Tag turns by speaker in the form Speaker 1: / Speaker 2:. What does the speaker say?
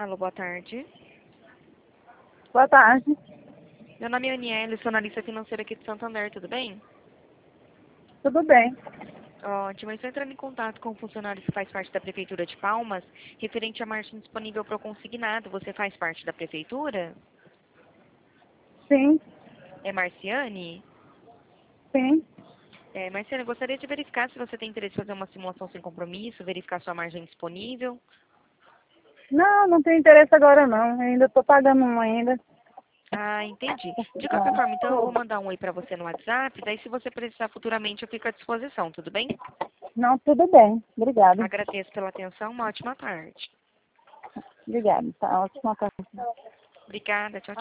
Speaker 1: Alô, boa tarde.
Speaker 2: Boa tarde.
Speaker 1: Meu nome é Aniele, sou analista financeira aqui de Santander, tudo bem?
Speaker 2: Tudo bem?
Speaker 1: Ótimo, eu estou entrando em contato com um funcionário que faz parte da Prefeitura de Palmas, referente à margem disponível para o consignado. Você faz parte da Prefeitura?
Speaker 2: Sim,
Speaker 1: É Marciane?
Speaker 2: sim.
Speaker 1: Marciane, eu gostaria de verificar se você tem interesse em fazer uma simulação sem compromisso, verificar sua margem disponível.
Speaker 2: Não, não tenho interesse agora não. Ainda estou pagando um ainda.
Speaker 1: Ah, entendi. De qualquer forma, então eu vou mandar um oi para você no WhatsApp, daí se você precisar futuramente eu fico à disposição, tudo bem?
Speaker 2: Não, tudo bem. Obrigada.
Speaker 1: Agradeço pela atenção, uma ótima tarde.
Speaker 2: Obrigada. Tá ótimo.
Speaker 1: Obrigada, tchau, tchau.